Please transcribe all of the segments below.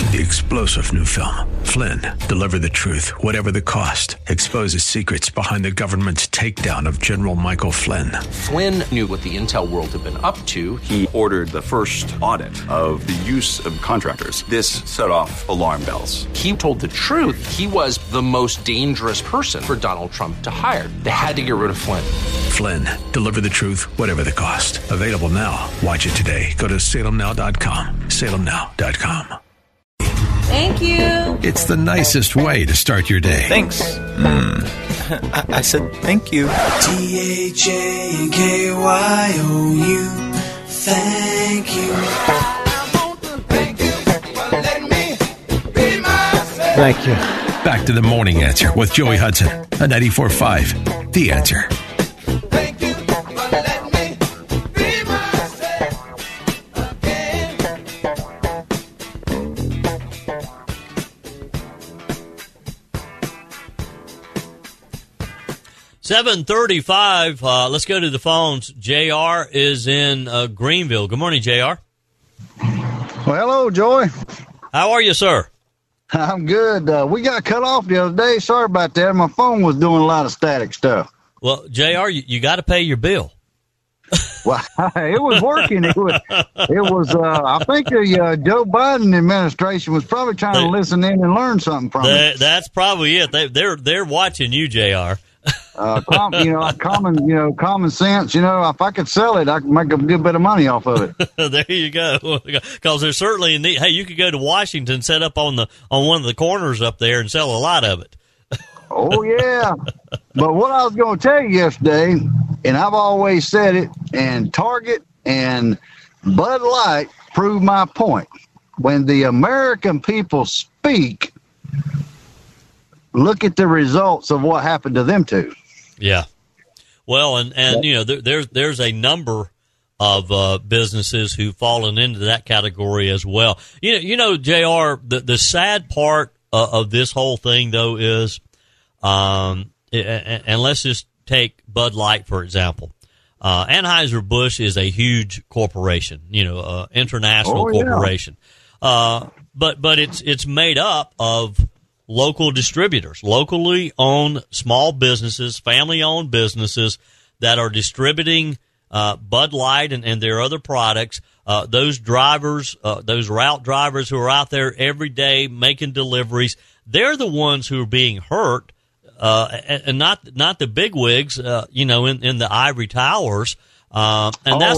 the explosive new film, Flynn, deliver the truth, whatever the cost, exposes secrets behind the government's takedown of General Michael Flynn. Flynn knew what the intel world had been up to. He ordered the first audit of the use of contractors. This set off alarm bells. He told the truth. He was the most dangerous person for Donald Trump to hire. They had to get rid of Flynn. Flynn, deliver the truth, whatever the cost. Available now. Watch it today. Go to salemnow.com. salemnow.com. Thank you. It's the nicest way to start your day. Thanks. I said thank you. THANKYOU. Thank you. Thank you. Back to the Morning Answer with Joey Hudson on 94.5. The Answer. Thank you for letting me be myself again. 7:35. Let's go to the phones. JR is in Greenville. Good morning, JR. Well, hello, Joy. How are you, sir? I'm good. We got cut off the other day. Sorry about that. My phone was doing a lot of static stuff. Well, JR, you got to pay your bill. Well, it was working. It was. I think the Joe Biden administration was probably trying to listen in and learn something from it. That's probably it. They're watching you, JR. Common sense. If I could sell it, I could make a good bit of money off of it. There you go. Because there's certainly a need. Hey, you could go to Washington, set up on one of the corners up there, and sell a lot of it. Oh yeah. But what I was going to tell you yesterday, and I've always said it, and Target and Bud Light prove my point. When the American people speak, look at the results of what happened to them two. Yeah. Well, and there's a number of businesses who've fallen into that category as well. JR, the sad part of this whole thing, though, is, and let's just take Bud Light, for example. Anheuser-Busch is a huge corporation, international corporation. But it's made up of local distributors, locally owned small businesses, family-owned businesses that are distributing Bud Light and their other products. Those drivers, those route drivers who are out there every day making deliveries, they're the ones who are being hurt, and not the bigwigs, in the ivory towers. That's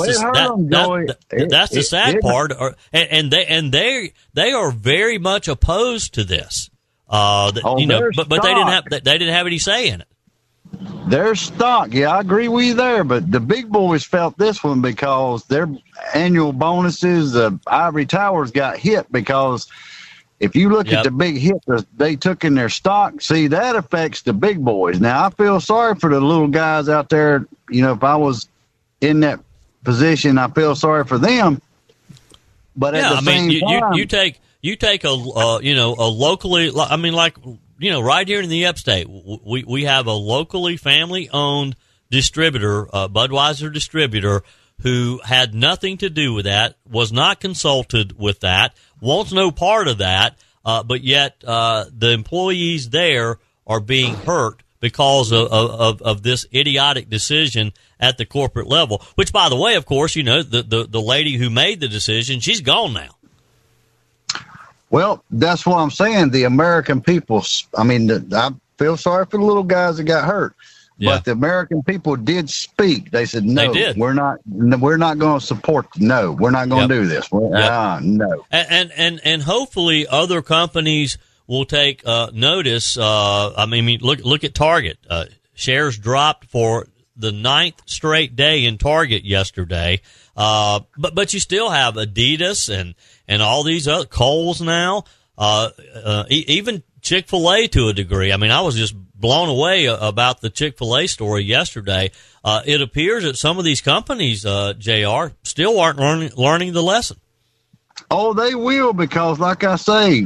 the sad part. And they are very much opposed to this. But they didn't have any say in it. Their stock, yeah, I agree with you there. But the big boys felt this one because their annual bonuses, the ivory towers got hit because if you look at the big hit they took in their stock, see, that affects the big boys. Now, I feel sorry for the little guys out there. If I was in that position, I feel sorry for them. But at the same time, you take a locally, right here in the upstate, we have a locally family owned distributor, Budweiser distributor, who had nothing to do with that, was not consulted with that, wants no part of that, but yet the employees there are being hurt because of this idiotic decision at the corporate level, which, by the way, of course, the lady who made the decision, she's gone now. Well, that's what I'm saying. The American people, I feel sorry for the little guys that got hurt. Yeah. But the American people did speak. They said, no, we're not going to support. No, we're not going to do this. No. And hopefully other companies will take notice. Look at Target. Shares dropped for the 9th straight day in Target yesterday. But you still have Adidas and all these other Kohl's now, even Chick-fil-A to a degree. I was just blown away about the Chick-fil-A story yesterday. It appears that some of these companies, JR, still aren't learning the lesson. Oh, they will, because like I say,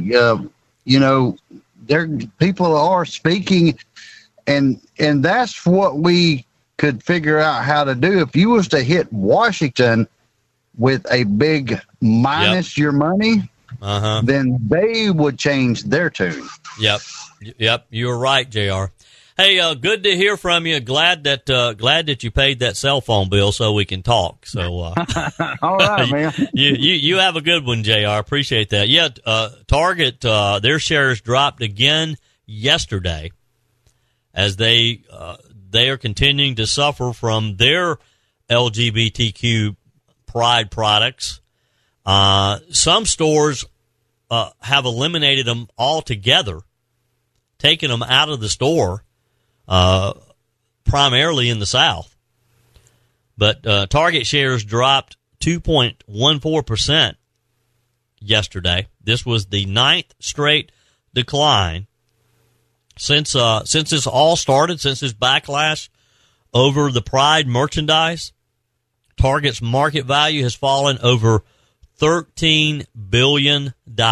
people are speaking, and that's what we could figure out how to do. If you was to hit Washington with a big minus your money, then they would change their tune. Yep. You're right, JR. Hey, good to hear from you. Glad that you paid that cell phone bill so we can talk. So, all right, man. You have a good one, JR. Appreciate that. Yeah, Target, their shares dropped again yesterday as they are continuing to suffer from their LGBTQ pride products. Some stores have eliminated them altogether, taking them out of the store. Primarily in the South. But Target shares dropped 2.14% yesterday. This was the 9th straight decline since this all started, since this backlash over the Pride merchandise. Target's market value has fallen over $13 billion.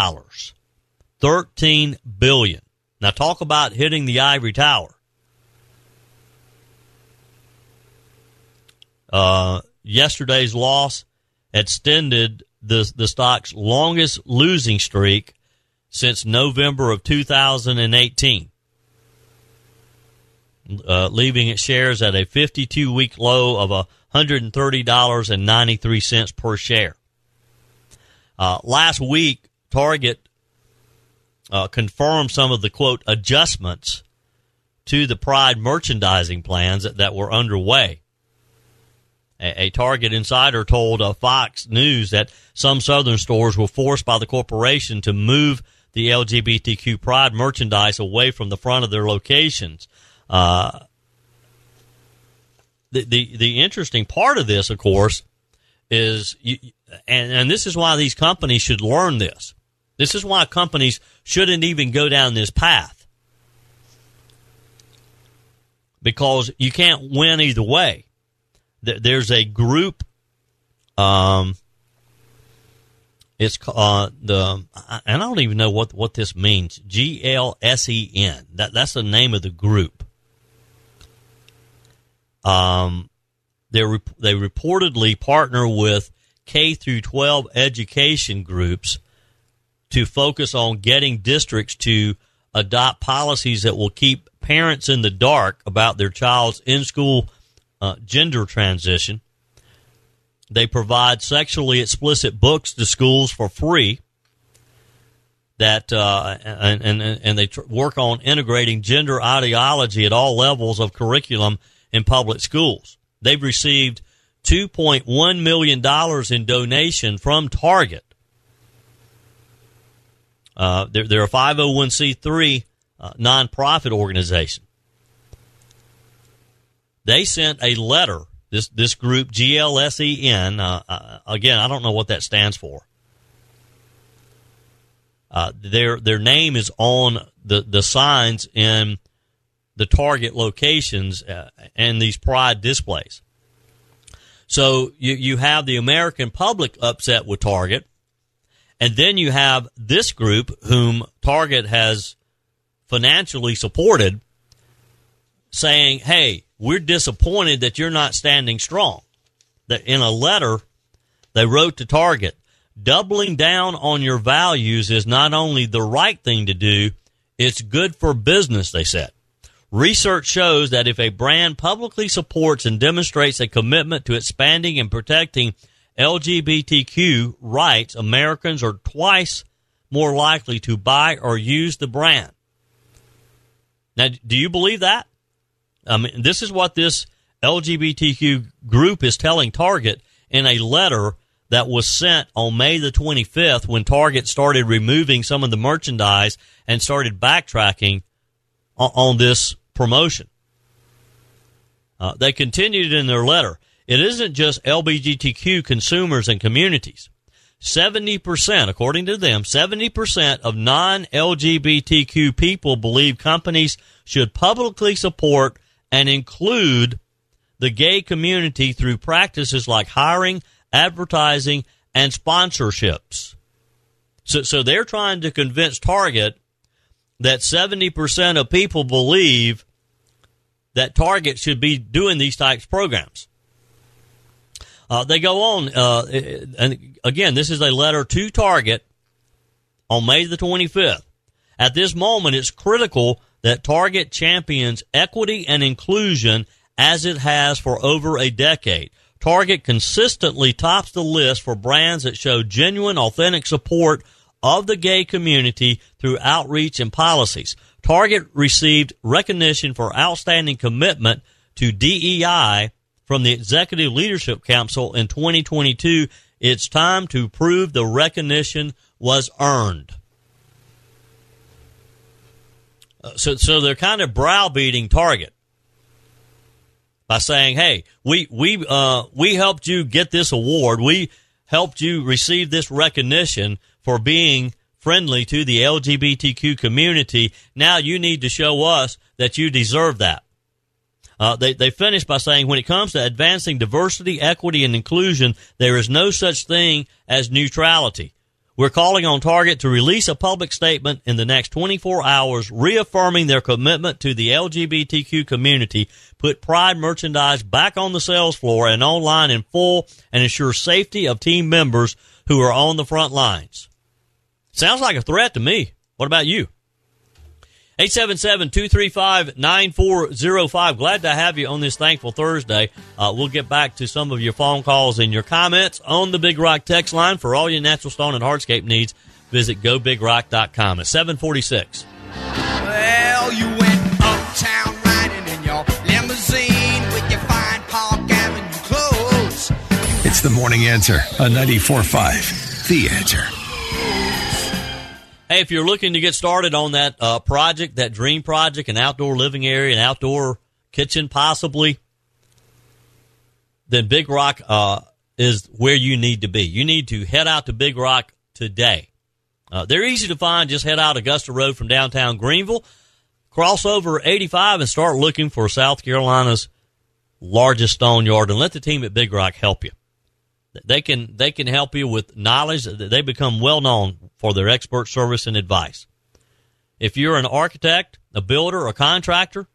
$13 billion. Now talk about hitting the ivory tower. Yesterday's loss extended the stock's longest losing streak since November of 2018, leaving its shares at a 52-week low of $130.93 per share. Last week, Target confirmed some of the, quote, adjustments to the Pride merchandising plans that were underway. A Target insider told Fox News that some Southern stores were forced by the corporation to move the LGBTQ Pride merchandise away from the front of their locations. The interesting part of this, of course, is, and this is why these companies should learn this. This is why companies shouldn't even go down this path, because you can't win either way. There's a group, it's and I don't even know what this means. GLSEN. That's the name of the group. They reportedly partner with K through 12 education groups to focus on getting districts to adopt policies that will keep parents in the dark about their child's in-school gender transition. They provide sexually explicit books to schools for free. That and they work on integrating gender ideology at all levels of curriculum in public schools. They've received $2.1 million in donation from Target. They're a 501c3 nonprofit organization. They sent a letter, this group, GLSEN, again, I don't know what that stands for. Their name is on the signs in the Target locations and these Pride displays. So you have the American public upset with Target, and then you have this group whom Target has financially supported saying, hey, we're disappointed that you're not standing strong. That in a letter they wrote to Target, doubling down on your values is not only the right thing to do, it's good for business, they said. Research shows that if a brand publicly supports and demonstrates a commitment to expanding and protecting LGBTQ rights, Americans are twice more likely to buy or use the brand. Now, do you believe that? I mean, this is what this LGBTQ group is telling Target in a letter that was sent on May the 25th when Target started removing some of the merchandise and started backtracking on this promotion. They continued in their letter. It isn't just LGBTQ consumers and communities. 70%, according to them, 70% of non-LGBTQ people believe companies should publicly support and include the gay community through practices like hiring, advertising, and sponsorships. So they're trying to convince Target that 70% of people believe that Target should be doing these types of programs. They go on, and again, this is a letter to Target on May the 25th. At this moment, it's critical that Target champions equity and inclusion as it has for over a decade. Target consistently tops the list for brands that show genuine, authentic support of the gay community through outreach and policies. Target received recognition for outstanding commitment to DEI from the Executive Leadership Council in 2022. It's time to prove the recognition was earned. So they're kind of browbeating Target by saying, "Hey, we helped you get this award. We helped you receive this recognition for being friendly to the LGBTQ community. Now you need to show us that you deserve that." They finish by saying, "When it comes to advancing diversity, equity, and inclusion, there is no such thing as neutrality. We're calling on Target to release a public statement in the next 24 hours reaffirming their commitment to the LGBTQ community, put Pride merchandise back on the sales floor and online in full, and ensure safety of team members who are on the front lines." Sounds like a threat to me. What about you? 877-235-9405. Glad to have you on this Thankful Thursday. We'll get back to some of your phone calls and your comments on the Big Rock text line. For all your natural stone and hardscape needs, visit gobigrock.com at 746. Well, you went uptown riding in your limousine with your fine Park Avenue clothes. It's the Morning Answer on 94.5. The Answer. Hey, if you're looking to get started on that project, that dream project, an outdoor living area, an outdoor kitchen possibly, then Big Rock is where you need to be. You need to head out to Big Rock today. They're easy to find. Just head out Augusta Road from downtown Greenville, cross over 85, and start looking for South Carolina's largest stone yard, and let the team at Big Rock help you. They can help you with knowledge. They become well known for their expert service and advice. If you're an architect, a builder, a contractor,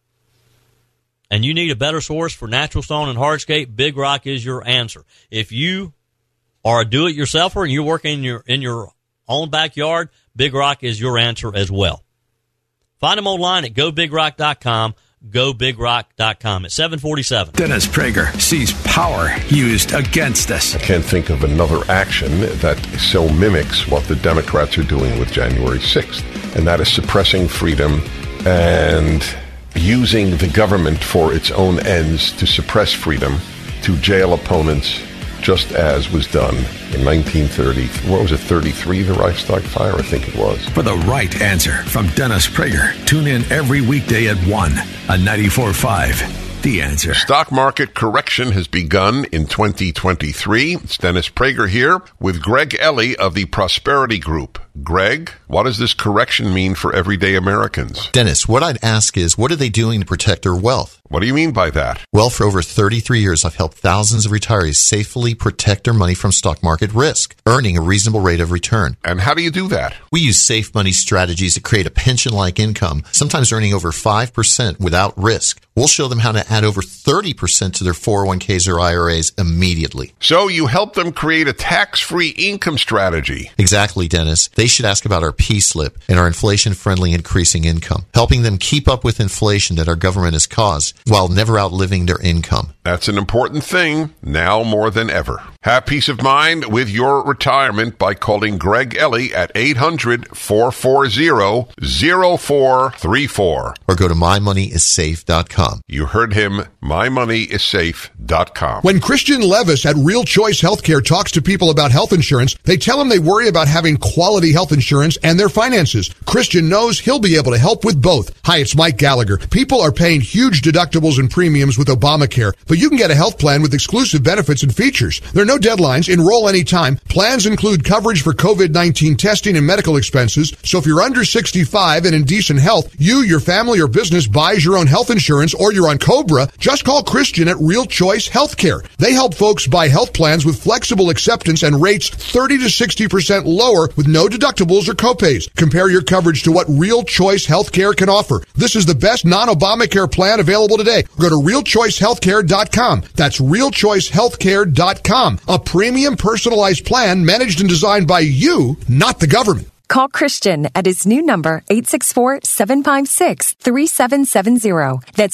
and you need a better source for natural stone and hardscape, Big Rock is your answer. If you are a do-it-yourselfer and you're working in your own backyard, Big Rock is your answer as well. Find them online at gobigrock.com. gobigrock.com at 747. Dennis Prager sees power used against us. I can't think of another action that so mimics what the Democrats are doing with January 6th, and that is suppressing freedom and using the government for its own ends to suppress freedom, to jail opponents, just as was done in 1930. What was it, 33, the Reichstag fire, I think it was. For the right answer from Dennis Prager, tune in every weekday at 1 on 94.5. The Answer. Stock market correction has begun in 2023. It's Dennis Prager here with Greg Ellie of the Prosperity Group. Greg, what does this correction mean for everyday Americans? Dennis, what I'd ask is, what are they doing to protect their wealth? What do you mean by that? Well, for over 33 years, I've helped thousands of retirees safely protect their money from stock market risk, earning a reasonable rate of return. And how do you do that? We use safe money strategies to create a pension-like income, sometimes earning over 5% without risk. We'll show them how to add over 30% to their 401ks or IRAs immediately. So you help them create a tax-free income strategy. Exactly, Dennis. They should ask about our P-slip and our inflation-friendly increasing income, helping them keep up with inflation that our government has caused while never outliving their income. That's an important thing now more than ever. Have peace of mind with your retirement by calling Greg Ellie at 800-440-0434. Or go to mymoneyissafe.com. You heard him, mymoneyissafe.com. When Christian Levis at Real Choice Healthcare talks to people about health insurance, they tell them they worry about having quality health insurance and their finances. Christian knows he'll be able to help with both. Hi, it's Mike Gallagher. People are paying huge deductibles and premiums with Obamacare, but you can get a health plan with exclusive benefits and features. There are no deadlines. Enroll anytime. Plans include coverage for COVID-19 testing and medical expenses. So if you're under 65 and in decent health, you, your family, or business buys your own health insurance, or you're on COBRA, just call Christian at Real Choice Healthcare. They help folks buy health plans with flexible acceptance and rates 30 to 60% lower with no deductibles or copays. Compare your coverage to what Real Choice Healthcare can offer. This is the best non-Obamacare plan available today. Go to realchoicehealthcare.com. That's realchoicehealthcare.com. A premium personalized plan managed and designed by you, not the government. Call Christian at his new number, 864-756-3770. That's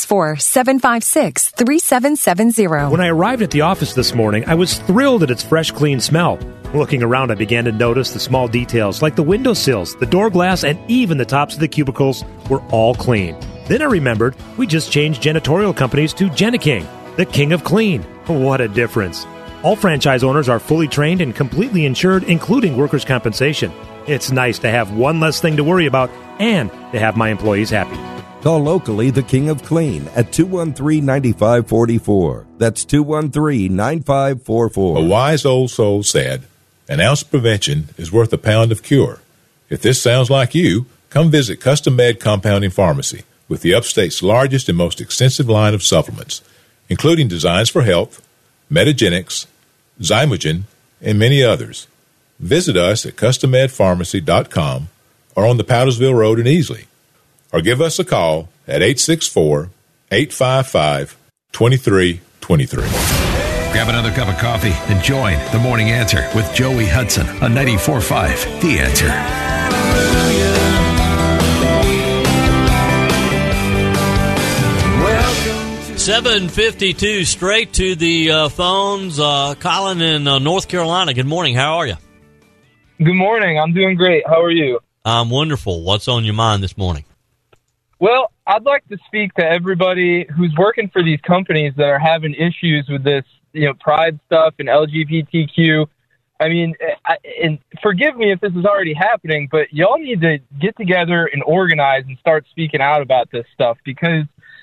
864-756-3770. When I arrived at the office this morning, I was thrilled at its fresh, clean smell. Looking around, I began to notice the small details like the windowsills, the door glass, and even the tops of the cubicles were all clean. Then I remembered we just changed janitorial companies to Jani-King, the king of clean. What a difference. All franchise owners are fully trained and completely insured, including workers' compensation. It's nice to have one less thing to worry about and to have my employees happy. Call locally the King of Clean at 213-9544. That's 213-9544. A wise old soul said, an ounce of prevention is worth a pound of cure. If this sounds like you, come visit Custom Med Compounding Pharmacy with the upstate's largest and most extensive line of supplements, including Designs for Health, Metagenics, Zymogen, and many others. Visit us at CustomMedPharmacy.com or on the Powdersville Road in Easley, or give us a call at 864-855-2323. Grab another cup of coffee and join The Morning Answer with Joey Hudson on 94.5 The Answer. 7:52, straight to the phones. Colin in North Carolina. Good morning. How are you? Good morning. I'm doing great. How are you? I'm wonderful. What's on your mind this morning? Well, I'd like to speak to everybody who's working for these companies that are having issues with this, pride stuff and LGBTQ. I mean, and forgive me if this is already happening, but y'all need to get together and organize and start speaking out about this stuff because,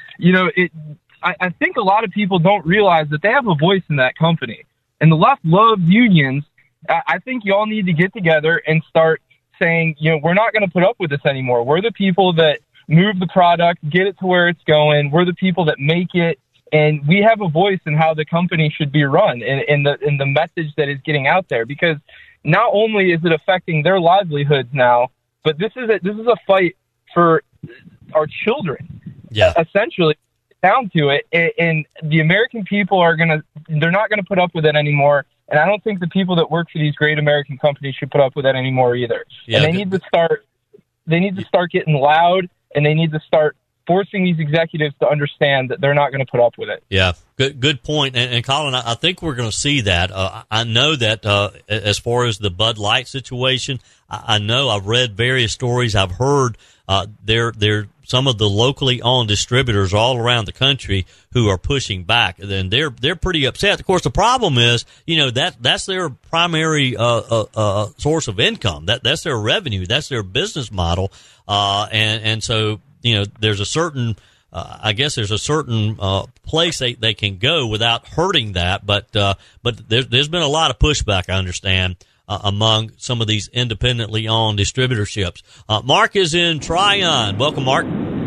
I think a lot of people don't realize that they have a voice in that company. And the left loves unions. I think y'all need to get together and start saying, we're not going to put up with this anymore. We're the people that move the product, get it to where it's going. We're the people that make it. And we have a voice in how the company should be run and in the message that is getting out there. Because not only is it affecting their livelihoods now, but this is a fight for our children. Yeah. Essentially, down to it, and the American people they're not going to put up with it anymore. And I don't think the people that work for these great American companies should put up with that anymore either. Yeah, and they need to start getting loud, and they need to start forcing these executives to understand that they're not going to put up with it. Yeah, good point. And Colin, I think we're going to see that. I know that as far as the Bud Light situation, I know I've read various stories. I've heard there some of the locally owned distributors all around the country who are pushing back, and they're pretty upset. Of course, the problem is, that's their primary source of income. That's their revenue. That's their business model. And so, there's a certain, there's a certain place they can go without hurting that. But there's been a lot of pushback, I understand, among some of these independently owned distributorships. Mark is in Tryon. Welcome, Mark.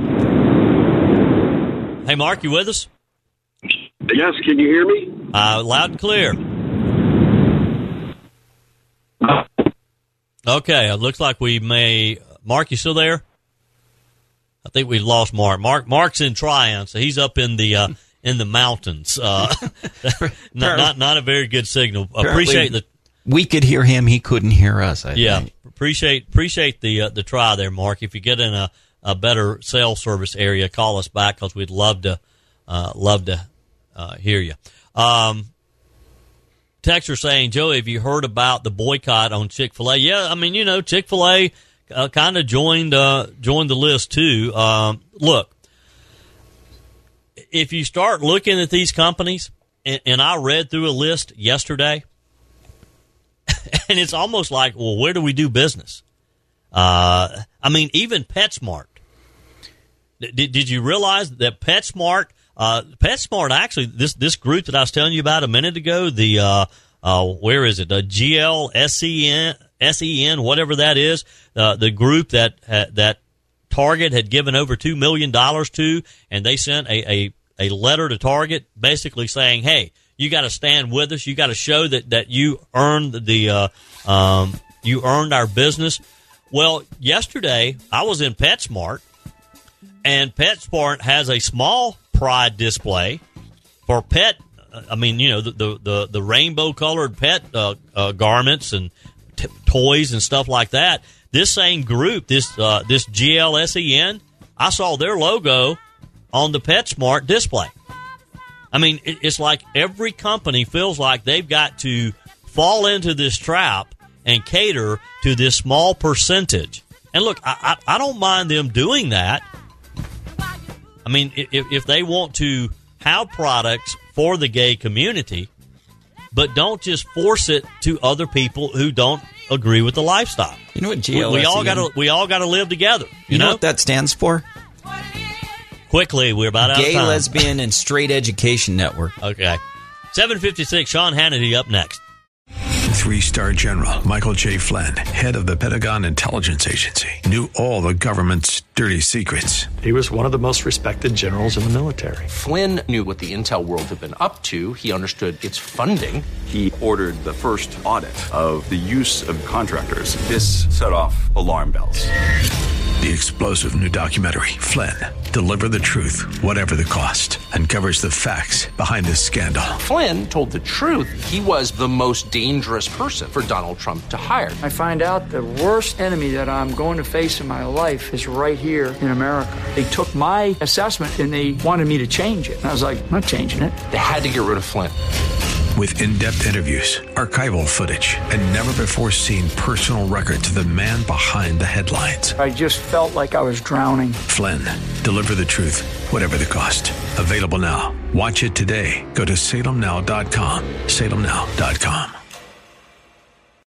Hey, Mark, you with us? Yes, can you hear me? Loud and clear. Okay, it looks like we may... Mark, you still there? I think we've lost Mark. Mark's in Tryon, so he's up in the mountains. Not a very good signal. Appreciate the... We could hear him; he couldn't hear us. I think. Appreciate the try there, Mark. If you get in a better cell service area, call us back because we'd love to hear you. Texter saying, Joey, have you heard about the boycott on Chick-fil-A? Yeah, I mean, Chick-fil-A kind of joined the list too. Look, if you start looking at these companies, and I read through a list yesterday. And it's almost like, well, where do we do business? Even PetSmart. Did you realize that PetSmart actually, this group that I was telling you about a minute ago, the where is it? The GLSEN, whatever that is, the group that Target had given over $2 million to, and they sent a letter to Target basically saying, hey, you got to stand with us. You got to show that you earned you earned our business. Well, yesterday I was in PetSmart, and PetSmart has a small pride display for pet. the rainbow colored pet garments and toys and stuff like that. this same group, this GLSEN, I saw their logo on the PetSmart display. I mean, it's like every company feels like they've got to fall into this trap and cater to this small percentage. And look, I don't mind them doing that. I mean, if they want to have products for the gay community, but don't just force it to other people who don't agree with the lifestyle. You know what GLSEN? We all got to live together. You know what that stands for? Quickly, we're about out of time. Gay, Lesbian, and Straight Education Network. Okay. 7:56, Sean Hannity up next. 3-star General Michael J. Flynn, head of the Pentagon Intelligence Agency, knew all the government's dirty secrets. He was one of the most respected generals in the military. Flynn knew what the intel world had been up to. He understood its funding. He ordered the first audit of the use of contractors. This set off alarm bells. The explosive new documentary, Flynn, Deliver the Truth, Whatever the Cost, uncovers the facts behind this scandal. Flynn told the truth. He was the most dangerous person for Donald Trump to hire. I find out the worst enemy that I'm going to face in my life is right here in America. They took my assessment and they wanted me to change it. And I was like, I'm not changing it. They had to get rid of Flynn. With in-depth interviews, archival footage, and never-before-seen personal records of the man behind the headlines. I just felt like I was drowning. Flynn, Deliver the Truth, Whatever the Cost. Available now. Watch it today. Go to salemnow.com. salemnow.com.